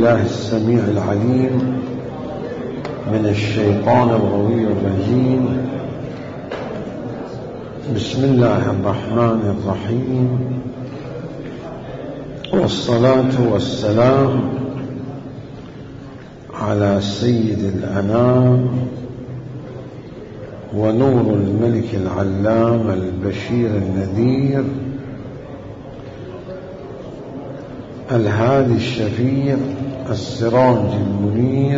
بالله السميع العليم من الشيطان الغوي الرجيم. بسم الله الرحمن الرحيم، والصلاة والسلام على سيد الأنام ونور الملك العلام البشير النذير الهادي الشفيع السراج المنير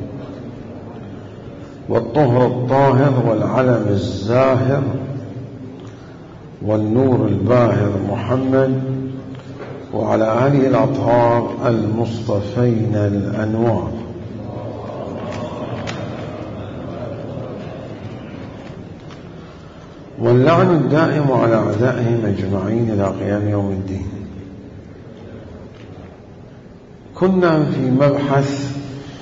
والطهر الطاهر والعلم الزاهر والنور الباهر محمد وعلى آله الأطهار المصطفين الأنوار. واللعن الدائم على أعدائهم أجمعين إلى قيام يوم الدين. كنا في مبحث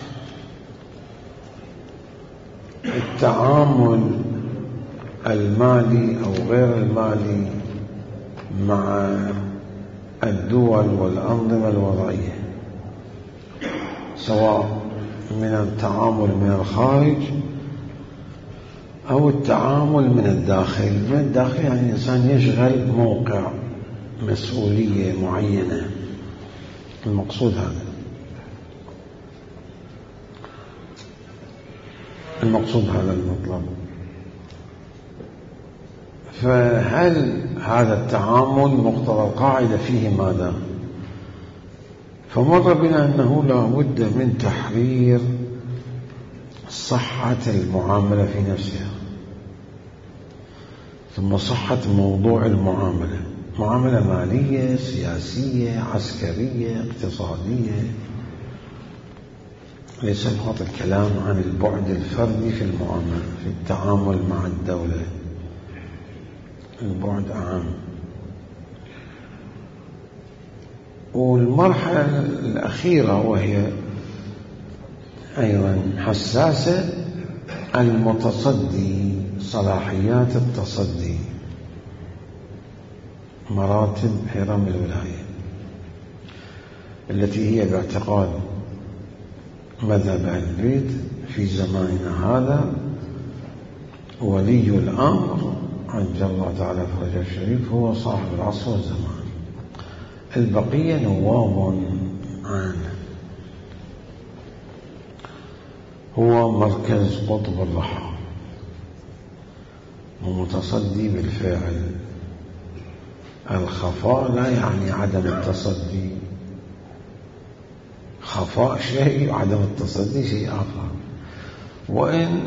التعامل المالي أو غير المالي مع الدول والأنظمة الوضعية، سواء من التعامل من الخارج أو التعامل من الداخل. من الداخل يعني الإنسان يشغل موقع مسؤولية معينة، المقصود هذا، المطلب. فهل هذا التعامل مقتضى القاعدة فيه ماذا؟ فمر بنا أنه لا بد من تحرير صحة المعاملة في نفسها، ثم صحة موضوع المعاملة، معاملة مالية، سياسية، عسكرية، اقتصادية. ليس فقط الكلام عن البعد الفردي في المعاملة، في التعامل مع الدولة، البعد أعم. والمرحلة الأخيرة وهي أيضا حساسة، المتصدي، صلاحيات التصدي، مراتب هرم الولاية، التي هي باعتقاد مذهب أهل البيت في زماننا هذا ولي الأمر عجل الله تعالى فرجه الشريف هو صاحب العصر والزمان، البقية نواب عنه، هو مركز قطب الرحى ومتصدي بالفعل. الخفاء لا يعني عدم التصدي، خفاء شيء وعدم التصدي شيء آخر. وإن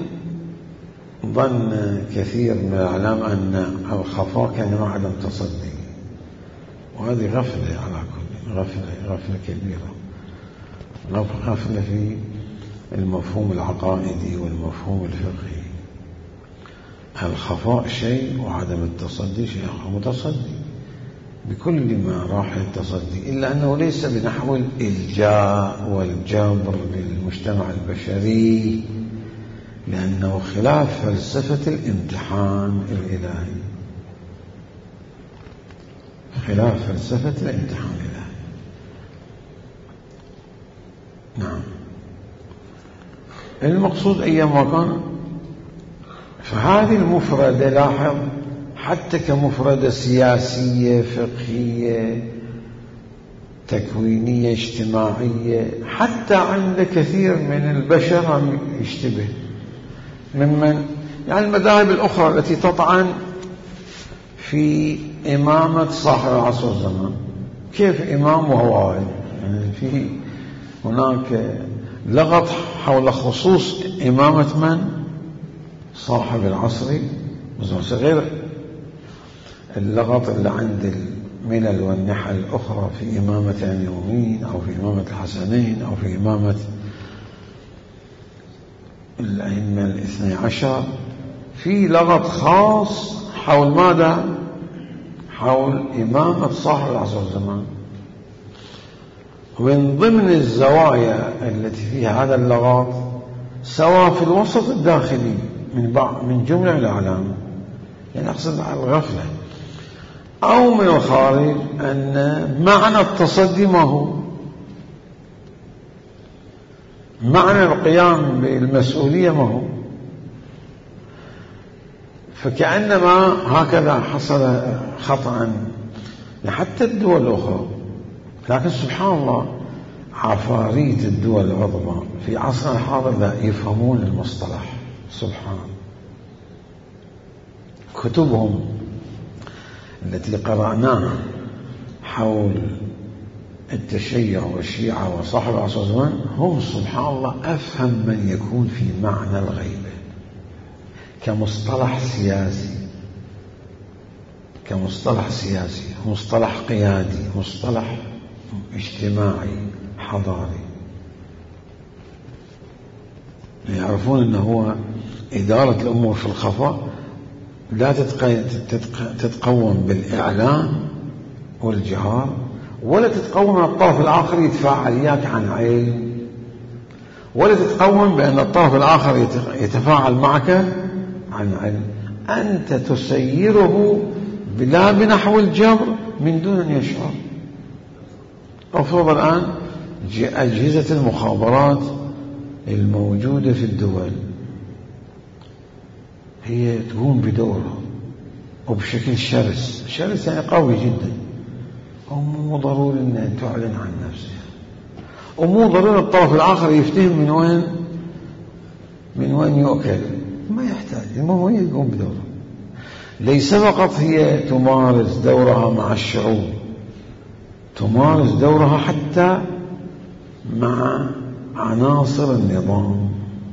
ظن كثير من العلماء أن الخفاء كان مع عدم تصدي، وهذه غفلة على كل، غفلة كبيرة، غفلة في المفهوم العقائدي والمفهوم الفقهي. الخفاء شيء وعدم التصدي شيء آخر. متصدي بكل ما راح التصدي، إلا أنه ليس بنحو الإلجاء والجبر للمجتمع البشري، لأنه خلاف فلسفة الامتحان الإلهي، خلاف فلسفة الامتحان الإلهي. نعم، المقصود أيما كان. فهذه المفردة، لاحظ، حتى كمفردة سياسية، فقهية، تكوينية، اجتماعية، حتى عند كثير من البشر يشتبه، ممن يعني المذاهب الأخرى التي تطعن في إمامة صاحب العصر والزمان. كيف إمام وهو واحد؟ يعني في هناك لغط حول خصوص إمامة من؟ صاحب العصر، غير اللغط اللي عند الملل والنحل الأخرى في إمامة اليومين أو في إمامة الحسنين أو في إمامة الأئمة الاثني عشر. في لغط خاص حول ماذا؟ حول إمامة صاحب العصر والزمان. ومن ضمن الزوايا التي فيها هذا اللغط، سواء في الوسط الداخلي من جملة الأعلام، يعني أقصد على الغفلة، أو من الخارج، أن معنى التصدي ما هو؟ معنى القيام بالمسؤولية ما هو. فكأنما هكذا حصل خطأ حتى الدول الأخرى. لكن سبحان الله عفاريت الدول العظمى في عصرنا الحاضر لا يفهمون المصطلح. سبحان كتبهم التي قرأناها حول التشيع والشيعة وصاحب العصر والزمان هم سبحان الله أفهم من يكون في معنى الغيبة كمصطلح سياسي، مصطلح قيادي، مصطلح اجتماعي حضاري. يعرفون أنه هو إدارة الأمور في الخفاء لا تتقوم بالإعلان والجهار، ولا تتقوم من الطرف الآخر يتفاعل وياك عن علم، ولا تتقوم بأن الطرف الآخر يتفاعل معك عن علم. أنت تسيره لا بنحو الجبر من دون أن يشعر. أفرض الآن أجهزة المخابرات الموجودة في الدول هي تقوم بدورها وبشكل شرس يعني قوي جدا، ومو ضروري أن تعلن عن نفسها، ومو ضروري الطرف الآخر يفتهم من وين يؤكل، ما يحتاج. المهم هي تقوم بدورها. ليس فقط هي تمارس دورها مع الشعوب، تمارس دورها حتى مع عناصر النظام.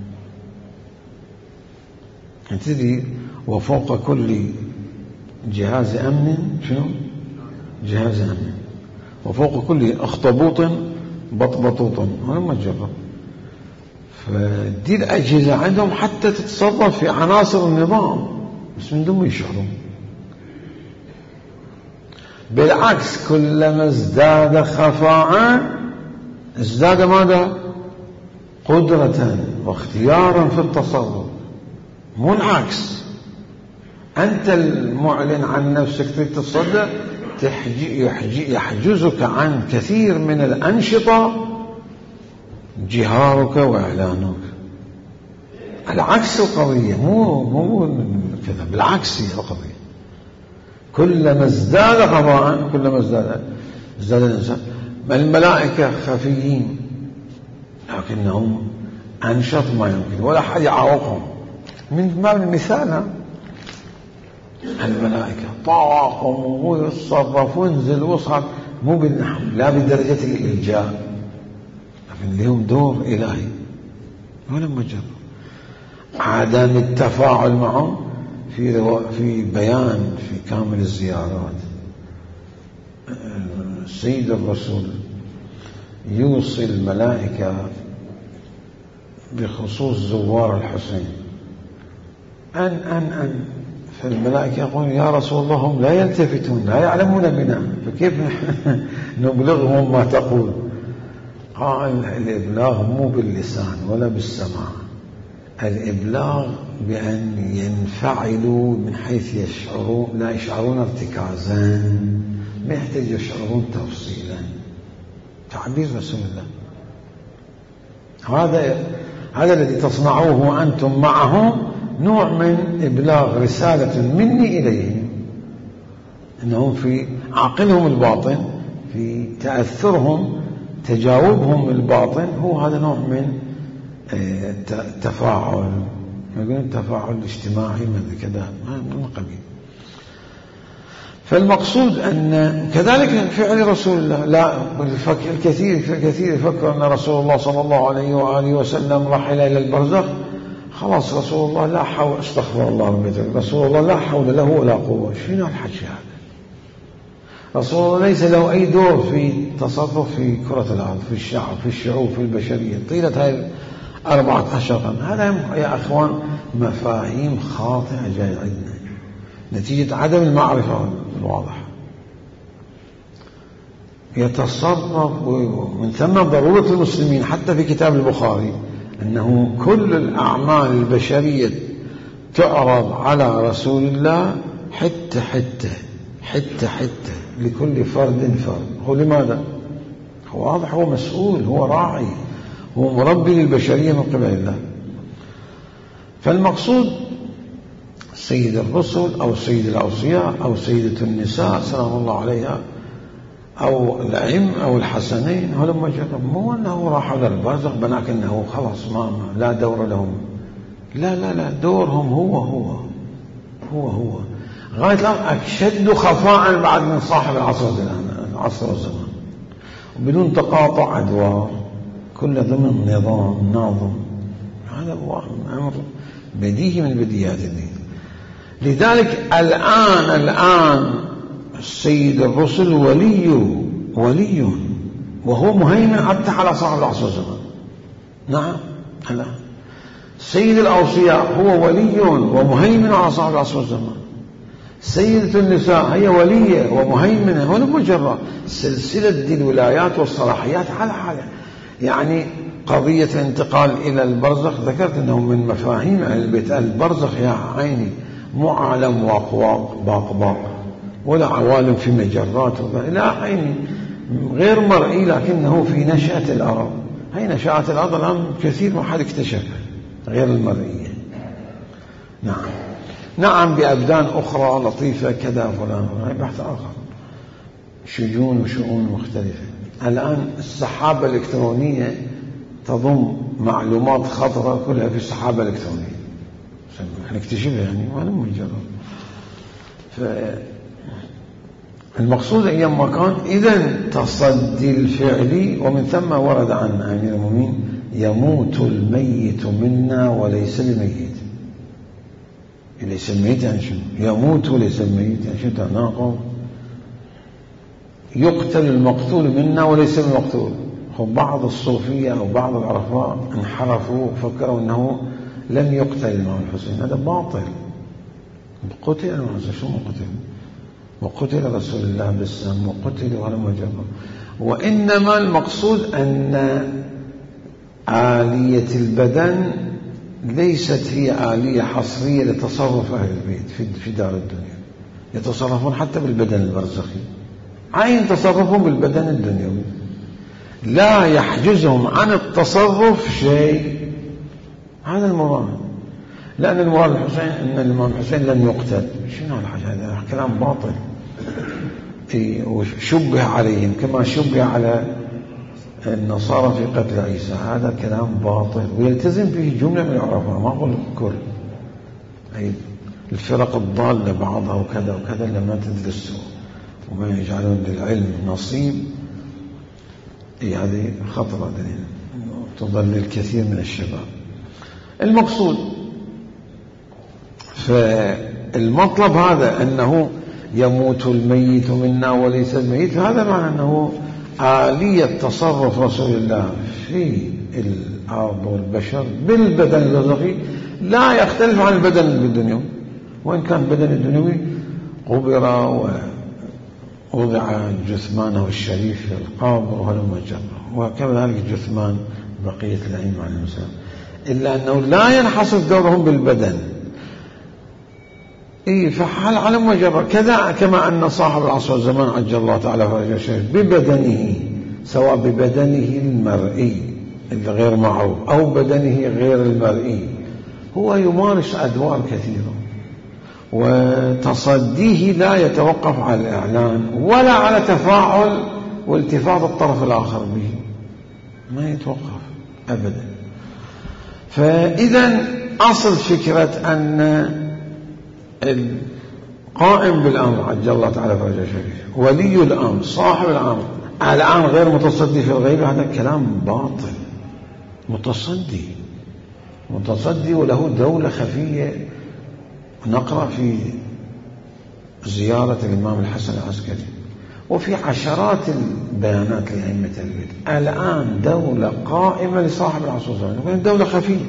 تدري وفوق كل جهاز أمن شنو؟ جهاز أمن، وفوق كل أخطبوط بطبطوط. هذا ما تجرب. فدي الأجهزة عندهم حتى تتصرف في عناصر النظام بس من دون ما يشعرون. بالعكس كلما ازداد خفاء ازداد ماذا؟ قدرة واختيارا في التصرف. مو العكس. أنت المعلن عن نفسك تتصدى يحجزك عن كثير من الأنشطة جهارك وإعلانك. العكس القضية، مو كذا، بالعكس هي القضية. كلما ازداد خفاء كلما ازداد الإنسان. الملائكة خفيين لكنهم أنشط ما يمكن، ولا حد يعوقهم. من باب المثال الملائكة طاقم ويتصرف وينزل ويصعد، مو بالنحو لا بدرجة الإلجاء، لكن لهم دور إلهي. ولما جرب عدم التفاعل معهم في بيان في كامل الزيارات. السيد الرسول يوصي الملائكة بخصوص زوار الحسين أن فالملائكة يقولون يا رسول الله هم لا يلتفتون لا يعلمون بنا، فكيف نبلغهم ما تقول؟ قال الإبلاغ مو باللسان ولا بالسماع، الإبلاغ بأن ينفعلوا من حيث يشعرون، لا يشعرون ارتكازا، ما يحتاج يشعرون تفصيلا. تعبير رسول الله هذا الذي تصنعوه أنتم معهم نوع من إبلاغ رسالة مني إليهم، إنهم في عقلهم الباطن، في تأثرهم، تجاوبهم الباطن، هو هذا نوع من التفاعل، يقولون التفاعل الاجتماعي من كذا من قبيل. فالمقصود أن كذلك فعل رسول الله. لا الكثير يفكر أن رسول الله صلى الله عليه وآله وسلم رحل إلى البرزخ، خلاص رسول الله لا حول، استغفر الله، رسول الله لا حول له ولا قوة. شنو الحكي هذا؟ رسول الله ليس له أي دور في تصرف في كرة الأرض، في الشعب، في الشعوب، في البشرية طيلة هاي 14 قرن. هذا يا أخوان مفاهيم خاطئة جاية عندنا نتيجة عدم المعرفة الواضحة. يتصرف من ثم ضرورة المسلمين حتى في كتاب البخاري أنه كل الأعمال البشرية تعرض على رسول الله حتة حتة حتة حتة لكل فرد فرد. هو لماذا؟ هو واضح، هو مسؤول، هو راعي، هو مربي للبشرية من قبل الله. فالمقصود سيد الرسل أو سيد الأوصياء أو سيدة النساء سلام الله عليها أو الأئمة أو الحسنين هلما جرب، مو أنه راح على البرزخ بناك أنه خلاص ما لا دور لهم، لا لا لا، دورهم هو غاية الآن أشد خفاء بعد من صاحب العصر والزمان، وبدون تقاطع أدوار، كل ضمن نظام ناظم. هذا هو أمر بديهي من بديهيات الدين. لذلك الآن السيد الرسل ولي وهو مهيمن حتى على صاحب العصر والزمان. نعم الآن سيد الأوصياء هو ولي ومهيمن على صاحب العصر والزمان. سيدة النساء هي ولية ومهيمنة، ولا مجرد سلسلة الولايات والصلاحيات على حالة. يعني قضية الانتقال إلى البرزخ ذكرت أنه من مفاهيم أهل البيت. البرزخ يا عيني مو عالم واقواق باق ولا عوالم في مجرات، لا عيني غير مرئي، لكنه في نشأة الأرض. هي نشأة الأرض الآن كثير ما حد اكتشفها غير المرئية. نعم بأبدان أخرى لطيفة كذا فلان، هذا بحث آخر، شجون وشؤون مختلفة. الآن السحابة الإلكترونية تضم معلومات خطرة كلها في السحابة الإلكترونية، نكتشفها يعني وأنا مجرد. فالمقصود أيام ما كان إذن تصدي الفعل، ومن ثم ورد عن أمير المؤمنين يموت الميت منا وليس بميت. ليس الميت يعني شنو؟ يموت وليس الميت يعني شنو؟ تناقض. يقتل المقتول منا وليس المقتول. بعض الصوفية أو بعض العرفاء انحرفوا وفكروا أنه لم يقتل الإمام الحسين، هذا باطل. قتل الإمام الحسين، شو قتل؟ وقتل رسول الله بالسم وقتل ولم يجرب. وإنما المقصود أن آلية البدن ليست هي آلية حصرية لتصرف أهل البيت في دار الدنيا، يتصرفون حتى بالبدن البرزخي، عين تصرفهم بالبدن الدنيوي، لا يحجزهم عن التصرف شيء. هذا المراد. لأن المراد الحسين أن الإمام الحسين لم يقتل، شنو هذا كلام باطل. وشبه عليهم كما شبه على النصارى في قتل عيسى، هذا كلام باطل ويلتزم فيه جملة من العرفاء، ما أقول الكل، أي الفرق الضالة بعضها وكذا وكذا لما تدرسوا وما يجعلون للعلم نصيب. هذه خطرة تضل الكثير من الشباب. المقصود فالمطلب هذا أنه يموت الميت منا وليس الميت، هذا معنى أنه آلية تصرف رسول الله في الأرض والبشر بالبدن البرزخي لا يختلف عن البدن الدنيوي، وإن كان البدن الدنيوي قبر ووضع جثمانه الشريف في القبر وهلم جرا، وكذلك جثمان بقية الأئمة عليهم السلام، إلا أنه لا ينحصر دورهم بالبدن. فحال على مجرد كذا، كما أن صاحب العصر والزمان عجل الله تعالى فرجه الشريف ببدنه، سواء ببدنه المرئي الغير معروف أو بدنه غير المرئي، هو يمارس أدوار كثيرة، وتصديه لا يتوقف على الإعلان ولا على تفاعل والتفات الطرف الآخر به، ما يتوقف أبدا. فإذا أصل فكرة أن القائم بالأمر عجل الله تعالى فرجه الشريف ولي الأمر صاحب الأمر الآن غير متصدي في الغيب، هذا كلام باطل. متصدي وله دولة خفية. نقرأ في زيارة الإمام الحسن العسكري وفي عشرات البيانات لأئمة البيت، الآن دولة قائمة لصاحب العصر والزمان، دولة خفية.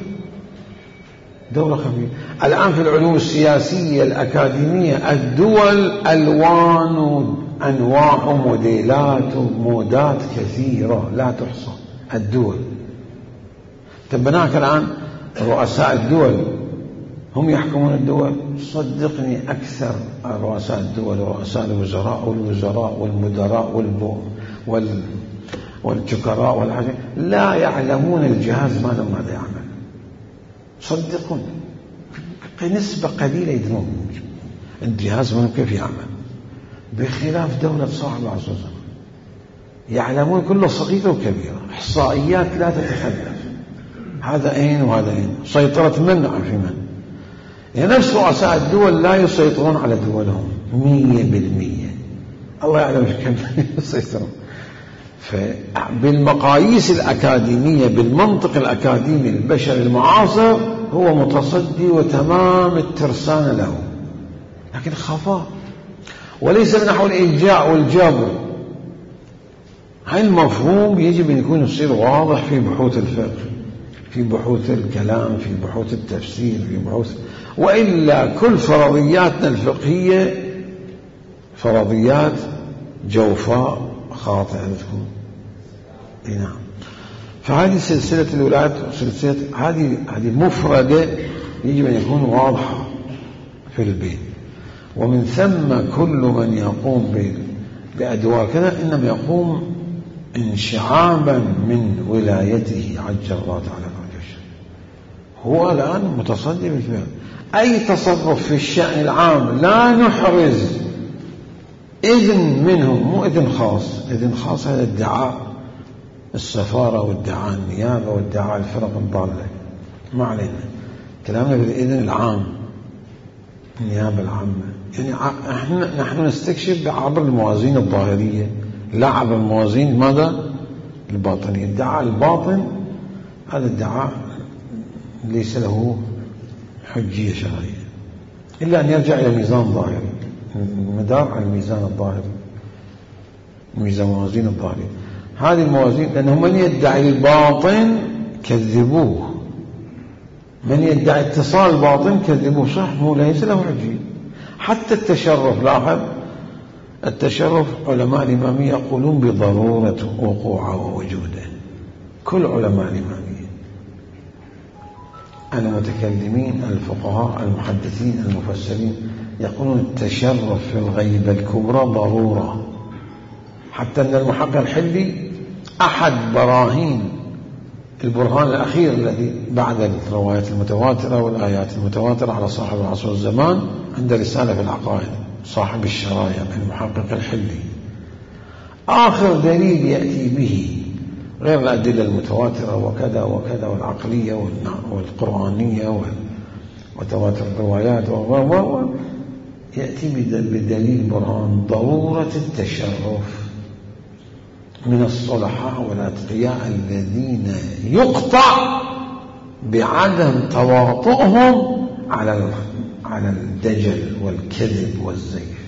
الآن في العلوم السياسية الأكاديمية الدول ألوان وأنواع وموديلات ومودات كثيرة لا تحصى. الدول تبناك الآن رؤساء الدول هم يحكمون الدول. صدقني أكثر رؤساء الدول ورؤساء الوزراء والمدراء والشكراء والحاجة لا يعلمون الجهاز ماذا يعمل. صدقوني نسبة قليلة يدرون الجهاز ما كيف يعمل، بخلاف دولة صاحب العصر والزمان يعلمون كل صغيرة وكبيرة، إحصائيات لا تتخلف، هذا أين وهذا أين، سيطرة من في من. يعني نفس رؤساء الدول لا يسيطرون على دولهم 100%، الله يعلم كم يسيطرون. فبالمقاييس الأكاديمية بالمنطق الأكاديمي البشري المعاصر هو متصدي وتمام الترسانة له، لكن خفاء وليس من نحو الإلجاء والجبر. هاي المفهوم يجب أن يكون يصير واضح في بحوث الفقه، في بحوث الكلام، في بحوث التفسير، في بحوث، وإلا كل فرضياتنا الفقهية فرضيات جوفاء خاطئة تكون. نعم. فهذه سلسلة الولايات وسلسلة هذه مفردة يجب أن يكون واضحة في البيت، ومن ثم كل من يقوم بأدوار كذا إنما يقوم انشعابا من ولايته عجل الله تعالى فرجه. هو الآن متصدي بالفعل، أي تصرف في الشأن العام لا نحرز إذن منهم، مو إذن خاص. إذن خاص هذا ادعاء السفارة وادعاء النيابة وادعاء الفرق الضالة، ما علينا، كلامنا بالإذن العام، النيابة العامة. يعني نحن نستكشف عبر الموازين الظاهرية لا عبر الموازين ماذا؟ الباطنية. ادعاء الباطن هذا ادعاء ليس له حجية شرعية إلا أن يرجع إلى ميزان ظاهري، مدار على الميزان الظاهري، ميزان موازين الظاهري. هذه الموازين، لأنه من يدعي الباطن كذبوه، من يدعي اتصال الباطن كذبوه، صح، هو ليس له حجية. حتى التشرف، لاحظ التشرف علماء الإمامية يقولون بضرورة وقوعه ووجوده، كل علماء الإمامية، المتكلمين الفقهاء المحدثين المفسرين يقولون التشرف في الغيبة الكبرى ضرورة. حتى أن المحقق الحلي أحد براهين البرهان الأخير الذي بعد الروايات المتواترة والآيات المتواترة على صاحب العصر والزمان عند رسالة في العقائد صاحب الشرايع المحقق الحلي، آخر دليل يأتي به غير الأدلة المتواترة وكذا وكذا والعقلية والقرآنية وتواتر الروايات يأتي بدليل برهان ضرورة التشرف من الصلحاء والأتقياء الذين يقطع بعدم تواطؤهم على الدجل والكذب والزيف.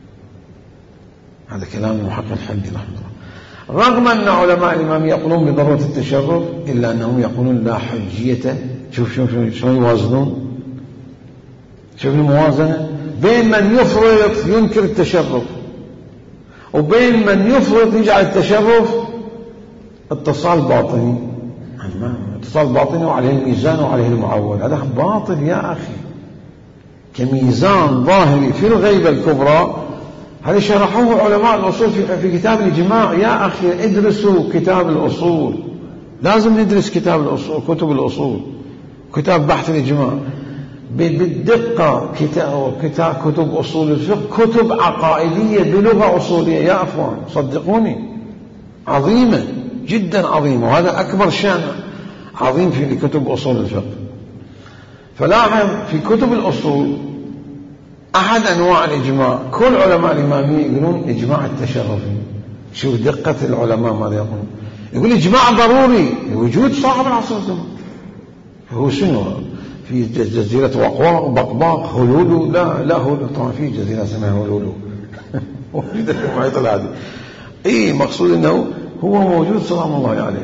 هذا كلام المحقق الحلي رحمه الله. رغم أن علماء الإمام يقولون بضرورة التشرف إلا أنهم يقولون لا حجية. شوف يوازنون، شوف الموازنة بين من يفرط ينكر التشرف وبين من يفرط يجعل التشرف اتصال باطني. اتصال باطني وعليه الميزان وعليه المعول، هذا باطل يا أخي. كميزان ظاهري في الغيبة الكبرى، هذا شرحوه علماء الأصول في كتاب الإجماع. يا أخي ادرسوا كتاب الأصول، لازم ندرس كتاب الأصول، كتب الأصول، كتاب بحث الإجماع بالدقة، كتب أصول الفقه، كتب عقائدية بلغة أصولية يا أخوان، صدقوني عظيمة جدا عظيمة، وهذا أكبر شأن عظيم في كتب أصول الفقه. فلاحظ في كتب الأصول أحد أنواع الإجماع، كل علماء الإمامية يقولون إجماع التشرفي. شوف دقة العلماء ماذا يقولون، يقول إجماع ضروري لوجود صاحب العصر والزمان. هو شنو في جزيرة بقباق هلولو؟ لا هلولو طبعا في جزيرة اسمها هلولو موجودة في المحيط الهادي. مقصود أنه هو موجود سلام الله عليه.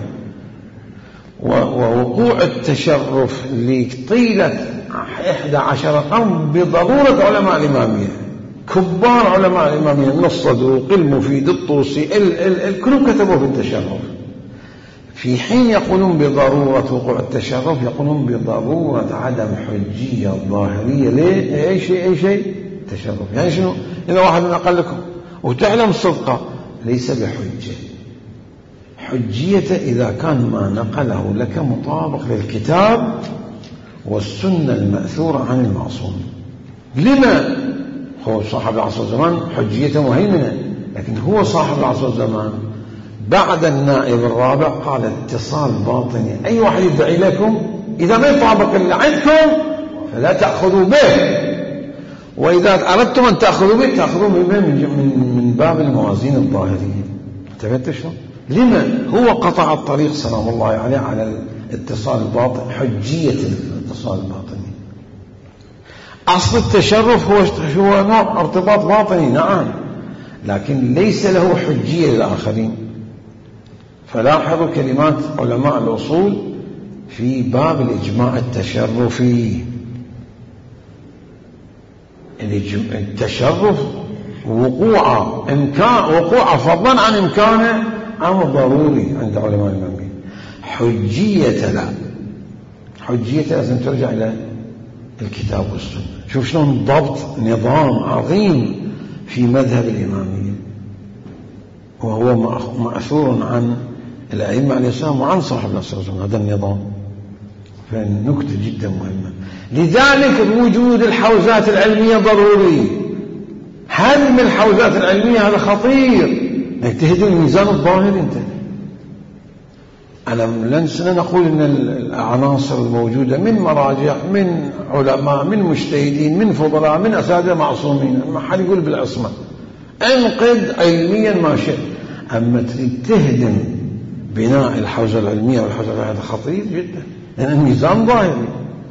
ووقوع التشرف لطيلة 11 قرن بضرورة علماء الإمامية، كبار علماء الإمامية، ابن الصدوق، المفيد، الطوسي، كلهم كتبوا في التشرف. في حين يقولون بضرورة وقوع التشرف يقولون بضرورة عدم حجية ظاهرية. ليه؟ أي شيء تشرف. يعني شنو؟ إذا واحد من أقلكم وتعلم صدقه ليس بحجة، حجيته إذا كان ما نقله لك مطابق للكتاب والسنة المأثورة عن المعصوم. لما هو صاحب العصر والزمان حجيته مهيمنة، لكن هو صاحب العصر والزمان بعد النائب الرابع قال اتصال باطني، أي واحد يدعي لكم إذا ما يطابق اللي عندكم فلا تأخذوا به، وإذا أردتم أن تأخذوا به تأخذوا به من باب الموازين الظاهرية. انتبهت شلون؟ لما هو قطع الطريق سلام الله عليه على الاتصال الباطني، حجية الاتصال الباطني. أصل التشرف هو نوع ارتباط باطني نعم، لكن ليس له حجية للآخرين. فلاحظوا كلمات علماء الأصول في باب الإجماع التشرفي. التشرف وقوعه فضلا عن إمكانه أمر ضروري عند علماء الإمامية. حجية لا، حجية لازم ترجع إلى الكتاب والسنة. شوف شلون ضبط نظام عظيم في مذهب الإمامية، وهو مأثور عن الأئمة عليه السلام وعن صاحب العصر هذا النظام. فالنكتة جدا مهمة. لذلك وجود الحوزات العلمية ضروري. هدم الحوزات العلمية هذا خطير، تهدم الميزان الظاهري. انت أنا لن نقول أن العناصر الموجودة من مراجع من علماء من مجتهدين من فضلاء من أساتذة معصومين، ما حد يقول بالعصمة، انقد علميا ما شئت، أما تريد تهدم بناء الحوزة العلمية والحوزة العلمية هذا خطير جدا، لأن الميزان ظاهري.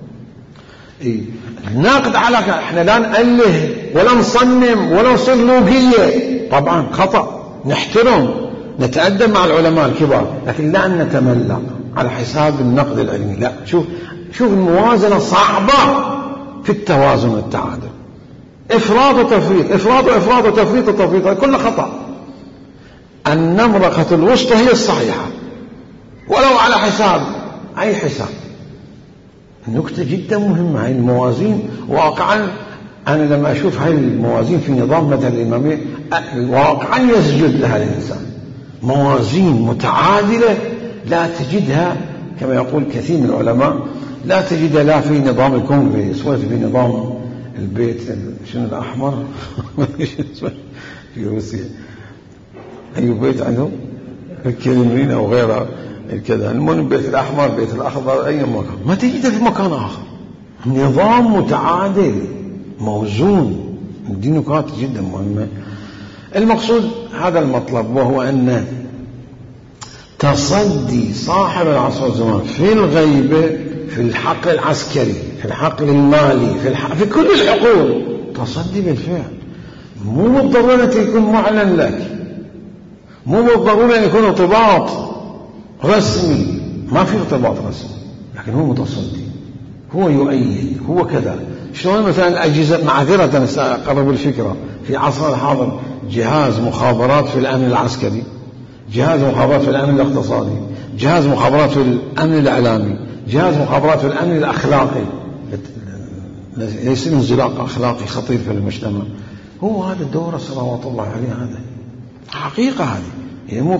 ناقد على احنا لا نأله ولا نصنم ولا نصير لوجية، طبعا خطأ، نحترم نتأدب مع العلماء الكبار، لكن لا أن نتملق على حساب النقد العلمي. لا، شوف الموازنة صعبة في التوازن والتعادل. إفراط وتفريط، إفراط وإفراط وتفريط وتفريط، كل خطأ. النمرقة الوسطى هي الصحيحة ولو على حساب أي حساب. نكتة جدا مهمة هاي الموازين. واقعا أنا لما أشوف هاي الموازين في نظام مثل الإمامية واقعا يسجد لها الإنسان. موازين متعادلة لا تجدها كما يقول كثير من العلماء، لا تجدها لا في نظام الكونغرس ولا في نظام البيت شنو الأحمر في روسيا، أي بيت عندهم الكرملين أو غيرها كذا، المهم البيت الأحمر البيت الأخضر أي مكان، ما تجدها في مكان آخر. نظام متعادل موزون. دي نقاط جدا مهمة. المقصود هذا المطلب، وهو أن تصدي صاحب العصر والزمان في الغيبة في الحقل العسكري في الحقل المالي في كل الحقول تصدي بالفعل. مو بالضرورة أن يكون معلن لك، مو بالضرورة أن يكون ارتباط رسمي، ما في ارتباط رسمي، لكن هو متصدي، هو يؤيد، هو كذا. شلون مثلا الأجهزة، معذرة أقرب الفكرة، في عصر الحاضر جهاز مخابرات في الأمن العسكري، جهاز مخابرات في الأمن الاقتصادي، جهاز مخابرات في الأمن الإعلامي، جهاز مخابرات في الأمن الأخلاقي، يصير انزلاق أخلاقي خطير في المجتمع. هو هذا الدور صلوات الله عليه، هذا حقيقة هذه.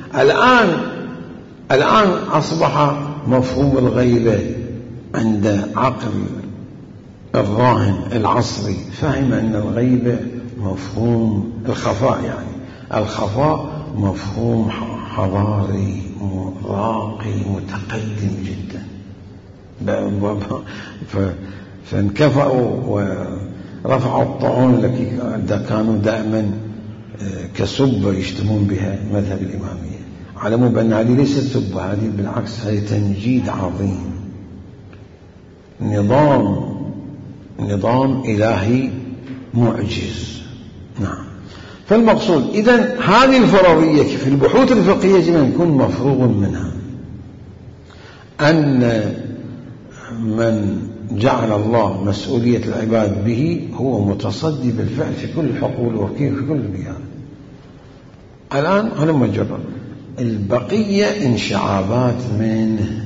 الآن أصبح مفهوم الغيبة عند عقل الراهن العصري، فهم أن الغيبة مفهوم الخفاء، يعني الخفاء مفهوم حضاري راقي متقدم جدا. فانكفأوا ورفعوا الطعون التي كانوا دائما كسبة يشتمون بها مذهب الإمامية، علموا بأن هذه ليست سبة، هذه بالعكس هذه تنجيد عظيم، نظام إلهي معجز. نعم. فالمقصود إذن هذه الفرضية في البحوث الفقهية يجب أن يكون مفروغ منها، أن من جعل الله مسؤولية العباد به هو متصدي بالفعل في كل الحقول وفي كل البيئات. الآن هذا مجرد، البقية انشعابات منه.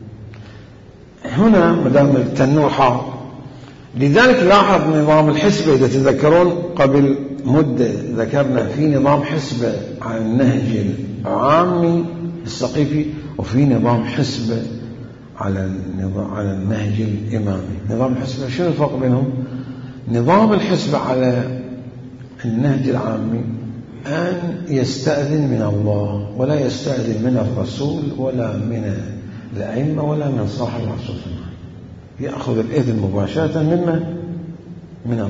هنا مدام التنور حار، لذلك لاحظ نظام الحسبة. إذا تذكرون قبل مدة ذكرنا في نظام حسبة عن النهج العامي السقيفي، وفي نظام حسبة على النهج الإمامي. نظام الحسبة شنو الفرق بينهم؟ نظام الحسبة على النهج العامي أن يستأذن من الله، ولا يستأذن من الرسول ولا من الأئمة ولا من صاحب الرسول، يأخذ الإذن مباشرة من الله.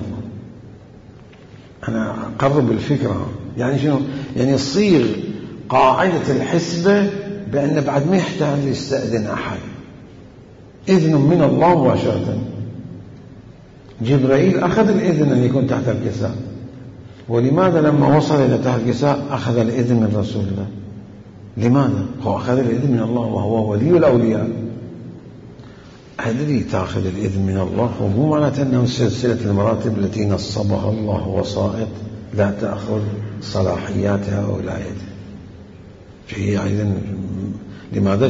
أنا أقرب الفكرة، يعني شنو؟ يعني يصير قاعدة الحسبة بأن بعد ما يحتاج يستأذن أحد، إذن من الله مباشرة. جبرائيل أخذ الإذن أن يكون تحت الكساء، ولماذا لما وصل إلى تحت الكساء أخذ الإذن من رسول الله؟ لماذا؟ هو أخذ الإذن من الله وهو ولي الأولياء. الذي تأخذ الإذن من الله ومو معناته أنه سلسلة المراتب التي نصبها الله وسائط لا تأخذ صلاحياتها وولايتها. فهي أيضا لماذا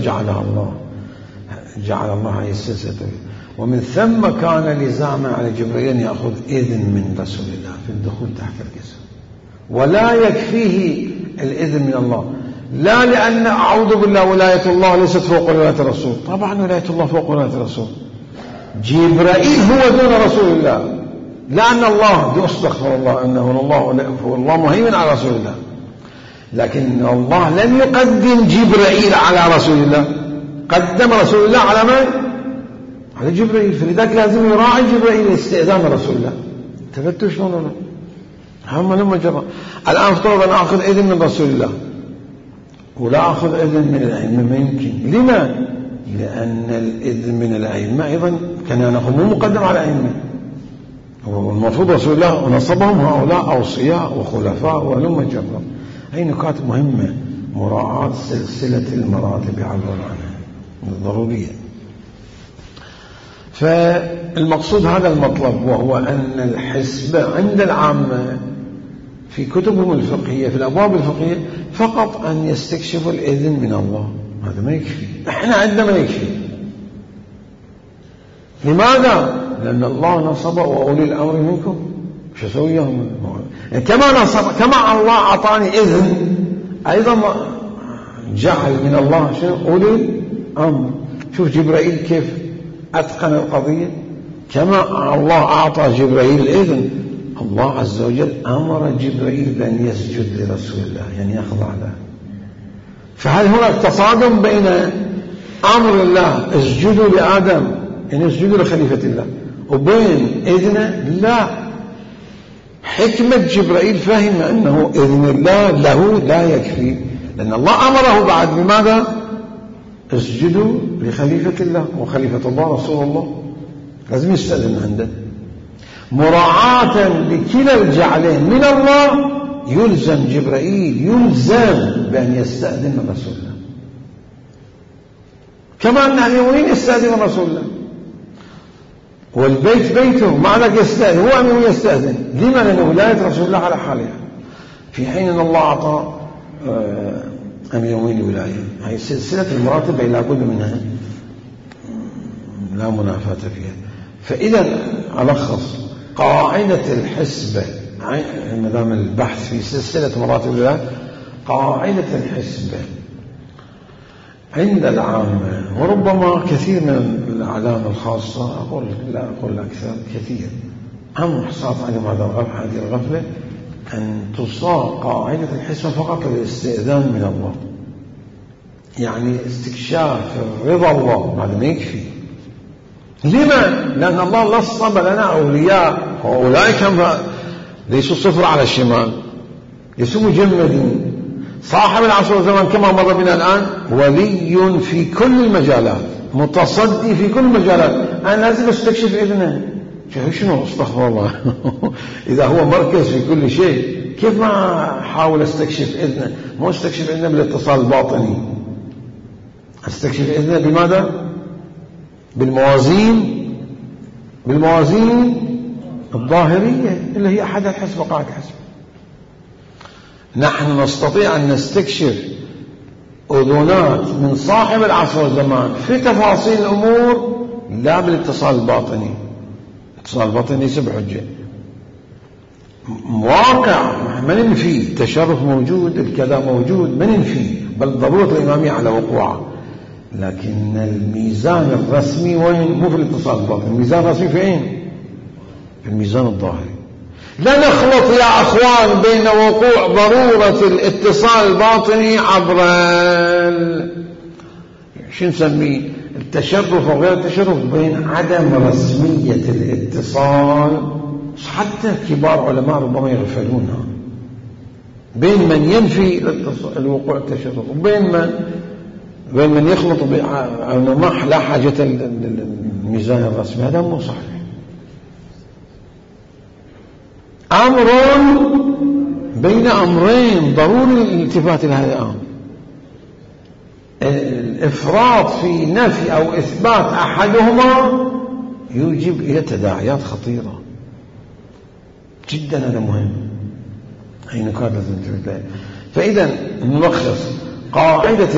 جعل الله هذه السلسلة؟ ومن ثم كان لزاما على جبريل أن يأخذ إذن من رسول الله في الدخول تحت الكساء، ولا يكفيه الإذن من الله. لا لأن أعوذ بالله ولاية الله ليست فوق ولاية الرسول، طبعا ولاية الله فوق ولاية الرسول. جبرائيل هو دون رسول الله، لأن الله استغفر الله أنه الله مهيمن على رسول الله، لكن الله لم يقدم جبرائيل على رسول الله، قدم رسول الله على من؟ على جبرائيل. فلذلك لازم يراعي جبرائيل استئذان رسول الله. تفتوا شلون ولا؟ هم لما جرى الآن افترض أن أخذ إذن من رسول الله ولا أخذ إذن من الأئمة، ما يمكن. لما؟ لأن الإذن من الأئمة أيضا كان نأخذ مو مقدم على الأئمة، والمفروض رسول الله ونصبهم هؤلاء أوصياء وخلفاء ولما جرى. هي نكات مهمة، مراعاة سلسلة المراتب يعبرون عنها ضرورية. فالمقصود هذا المطلب، وهو أن الحسبة عند العامة في كتبهم الفقهية في الأبواب الفقهية فقط أن يستكشفوا الإذن من الله. هذا ما يكفي، احنا عندنا ما يكفي. لماذا؟ لأن الله نصب وأولي الأمر منكم. شو أسويهم؟ يعني كما الله أعطاني إذن أيضا جعل من الله شنو؟ أولي الأمر. شوف جبرائيل كيف أتقن القضية. كما الله أعطى جبرائيل الإذن، الله عز وجل أمر جبرائيل بأن يسجد لرسول الله، يعني يخضع له. فهل هناك تصادم بين أمر الله اسجدوا لآدم يعني اسجدوا لخليفة الله وبين إذنه؟ لا. حكمة جبرائيل فهم أنه إذن الله له لا يكفي، لأن الله أمره بعد بماذا؟ اسجدوا لخليفة الله، وخليفة الله رسول الله، لازم يستأذن عنده. مراعاة لكلا الجعلين من الله يلزم جبرائيل بأن يستأذن من رسول الله، كما أن اليمين يستأذن من رسول الله، والبيت بيته ما لك يستأذن، هو أمين يستأذن. لما؟ لأن ولاية رسول الله على حالها، في حين أن الله أعطى أمين ولاية. هذه سلسلة المراتب لا بد منها، لا منافاة فيها. فإذا ألخص قاعدة الحسبة ما دام البحث في سلسلة مراتب الولاية، قاعدة الحسبة عند العامة وربما كثير من الأعلام الخاصة، لا أقول أكثر، كثير هم حصلت عليهم هذه الغفلة، أن تصاغ قاعدة الحسبة فقط للاستئذان من الله، يعني استكشاف رضا الله، هذا ما يكفي. لما؟ لأن الله نصب لنا أولياء، وأولئك ليسوا صفر على الشمال، ليسوا مجمدين. صاحب العصر والزمان كما مر بنا الآن ولي في كل المجالات، متصدي في كل المجالات. أنا لازم استكشف إذنه. شنو؟ استغفر الله. إذا هو مركز في كل شيء كيف ما أحاول استكشف إذنه؟ مو استكشف إذنه بالاتصال الباطني، استكشف إذنه بماذا؟ بالموازين الظاهرية اللي هي أحد الحسب وقاعدة الحسب. نحن نستطيع أن نستكشف أذنات من صاحب العصر والزمان في تفاصيل الأمور لا بالاتصال الباطني. الاتصال الباطني ليس بحجة، واقع ما ننفيه، التشرف موجود، الكلام موجود ما ننفيه، بل ضرورة الإمامية على وقوعها، لكن الميزان الرسمي وين؟ مو في الاتصال الباطني، الميزان الرسمي في أين؟ في الميزان الظاهري. لا نخلط يا أخوان بين وقوع ضرورة الاتصال الباطني عبر شو نسميه التشرف وغير التشرف، بين عدم رسمية الاتصال. حتى كبار علماء ربما يغفلونها، بين من ينفي الوقوع التشرف وبين من يخلط أنه لا حاجة للميزان الرسمي. هذا مو صحيح. أمر بين أمرين ضروري الالتفات إلى هذا الأمر. الإفراط في نفي أو إثبات أحدهما يوجب إلى تداعيات خطيرة جدا. هذا مهم، هي نقاط لازم ننتبه لها. فإذا نلخص قاعدة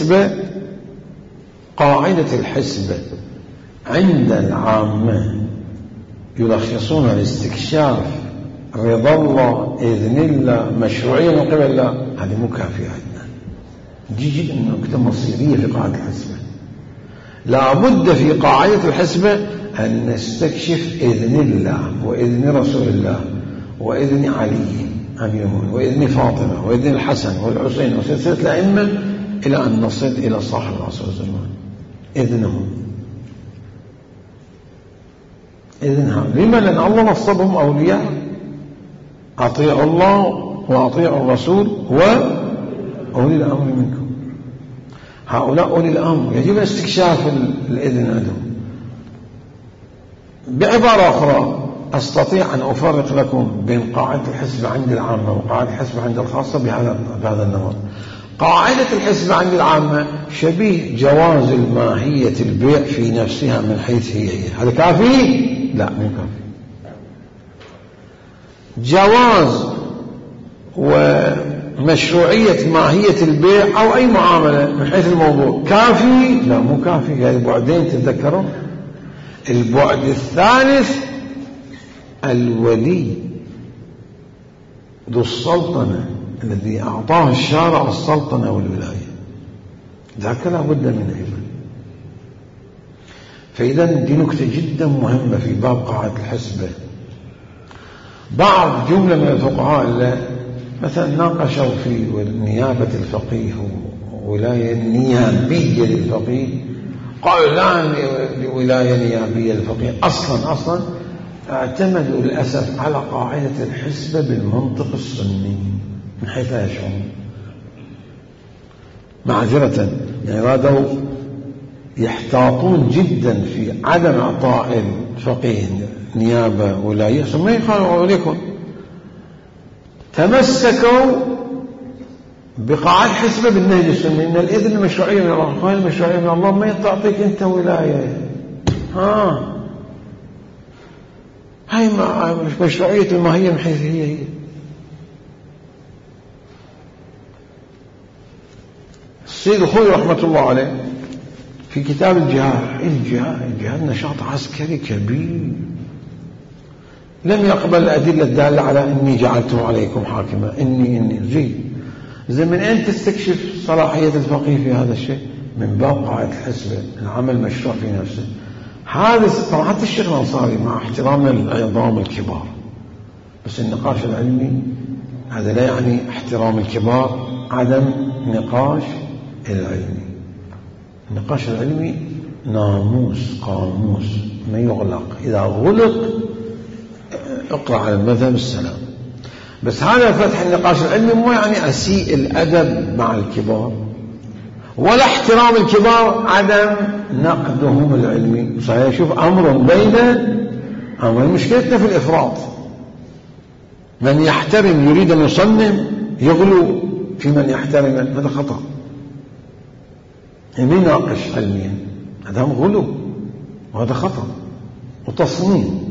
الحسبة عند العامة يلخصون الاستكشاف، رضا الله، إذن الله، مشروعية من قبل الله. هذه مو كافية عندنا. دي نكتة مصيرية في قاعدة الحسبة. لا بد في قاعدة الحسبة أن نستكشف إذن الله وإذن رسول الله وإذن علي أميرهم وإذن فاطمة وإذن الحسن والحسين وسلسلة الأئمة إلى أن نصل إلى صاحب العصر والزمان. إذنهم إذنها. لما؟ لأن الله نصبهم أولياء. أطيعوا الله وأطيعوا الرسول وأولي الأمر منكم. هؤلاء أولي الأمر يجب استكشاف الإذن لهم. بعبارة أخرى أستطيع أن أفرق لكم بين قاعدة الحسبة عند العامة وقاعدة الحسبة عند الخاصة بهذا النمط. قاعدة الحسبة عند العامة شبيه جواز الماهية البيع في نفسها من حيث هي. هذا كافي؟ لا، مو كافي. جواز ومشروعية ماهية البيع أو أي معاملة من حيث الموضوع كافي؟ لا، مو كافي. هذه بعدين تتذكرون. البعد الثالث الولي ذو السلطنة الذي أعطاه الشارع السلطنة والولاية، ذاك لا بد من أيضا. فإذا دي نكتة جدا مهمة في باب قاعدة الحسبة. بعض جملة من الفقهاء مثلا ناقشوا في نيابة الفقيه وولاية نيابية للفقيه، قالوا لا ولاية نيابية للفقيه. أصلا اعتمدوا للأسف على قاعدة الحسبة بالمنطق السني من حيث لا يشعرون، معذرة. يعني رادوا يحتاطون جدا في عدم إعطاء الفقيه نيابة ولاية ثم يقالوا عليكم. تمسكوا بقاعدة حسبة بالنهج السني إن الإذن المشروعية من الله، قال المشروعية من الله ما تعطيك أنت ولاية. هاي مشروعية الماهية من حيث هي. السيد الخوي رحمة الله عليه في كتاب الجهاد نشاط عسكري كبير، لم يقبل الأدلة الدالة على إني جعلته عليكم حاكما، إني زي من أين تستكشف صلاحية الفقيه في هذا الشيء؟ من باب قاعدة الحسبة، العمل مشروع في نفسه. هذا طبعا حتى الشيخ الأنصاري مع احترام العظام الكبار، بس النقاش العلمي هذا لا يعني احترام الكبار عدم نقاش العلمي. النقاش العلمي ناموس قاموس ما يغلق، إذا غلق اقرأ على المذهب السلام. بس هذا فتح النقاش العلمي مو يعني أسيء الأدب مع الكبار ولا احترام الكبار عدم نقدهم العلمي. صحيح، شوف أمر بين أمر. مشكلتنا في الإفراط، من يحترم يريد أن يصنم يغلو في من يحترم، هذا خطأ. من يناقش علميا هذا غلو وهذا خطأ وتصميم.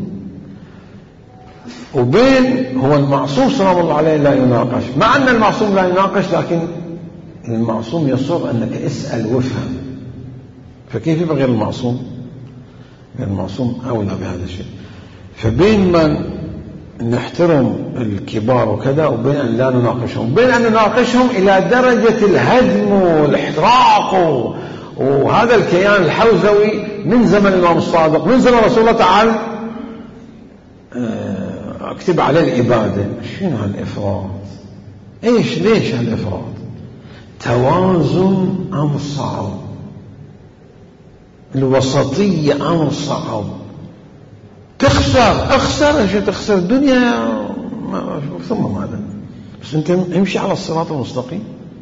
وبين هو المعصوم سلام الله عليه لا يناقش، مع أن المعصوم لا يناقش، لكن المعصوم يصر أنك اسأل وافهم. فكيف يبقى غير المعصوم؟ غير المعصوم أولى بهذا الشيء. فبين من نحترم الكبار وكذا، وبين أن لا نناقشهم، بين أن نناقشهم إلى درجة الهدم والاحتراق وهذا الكيان الحوزوي من زمن الإمام الصادق، من زمن رسول الله تعالى اكتب على الإبادة. شنو هالإفراط؟ ليش هالإفراط؟ توازن أمر صعب، الوسطية أمر صعب. تخسر الدنيا ثم ماذا؟ بس أنت امشي على الصراط المستقيم،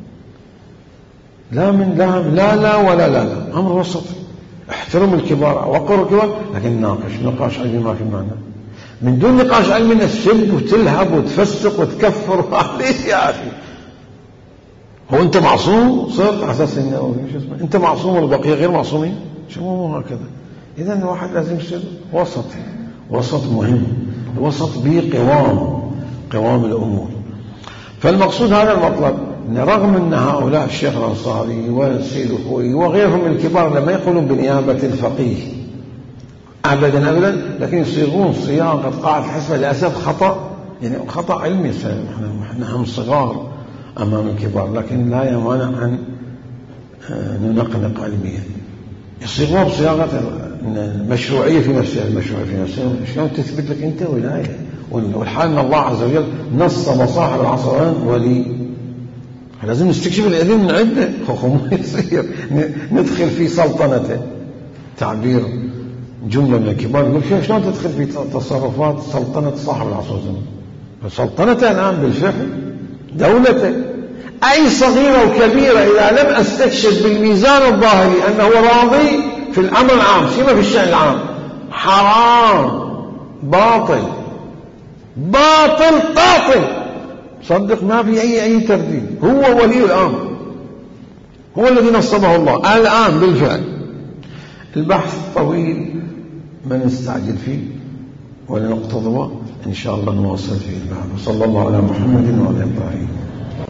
لا ولا لا، أمر وسطي. احترم الكبار، وقر الكبار، لكن نقاش علمي ما في معنى. من دون نقاش علمي تسب وتلهب وتفسق وتكفر. ليش يا أخي؟ هو أنت معصوم؟ صرت على أساس أنت معصوم والبقية غير معصومين؟ شو هكذا؟ إذن الواحد لازم يصير وسط مهم، الوسط به قوام الأمور. فالمقصود هذا المطلب، إن رغم أن هؤلاء الشيخ الأنصاري والسيد الخوئي وغيرهم الكبار لما يقولون بنيابة الفقيه أبدا، لكن يصيغون صياغة قاعدة الحسبة للأسف خطأ، يعني خطأ علمي. نحن هم صغار أمام الكبار، لكن لا يمانع أن ننقنق علميا. يصيغون بصياغة المشروعية في نفسها. شلون تثبت لك أنت ولاية؟ والحال أن الله عز وجل نص مصاحب العصرين ولي. لازم نستكشف العلم من عنده، ما يصير ندخل في سلطنته. تعبير جملة من الكبار يقول شلون تدخل في تصرفات سلطنة صاحب العصر الزمن؟ سلطنته الآن بالفعل دولته. أي صغيرة وكبيرة إذا لم أستكشف بالميزان الظاهري أنه راضي في الأمر العام، سيما في الشأن العام، حرام، باطل صدق، ما في أي ترديد. هو ولي الأمر، هو الذي نصبه الله الآن بالفعل. البحث طويل ما نستعجل فيه ولا نقتضبه، إن شاء الله نواصل فيه بعد. وصلى الله على محمد وعلى آله.